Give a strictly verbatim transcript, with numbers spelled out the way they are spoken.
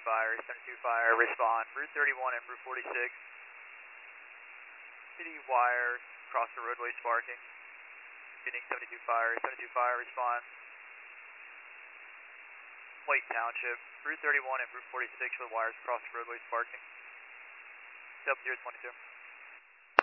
fire, seventy-two fire, respond. Route thirty-one and Route forty-six. City wire, across the roadway sparking. Getting seventy-two fire, seventy-two fire, respond. White Township, Route thirty-one and Route forty-six with wires across the roadway sparking. Sub zero twenty-two.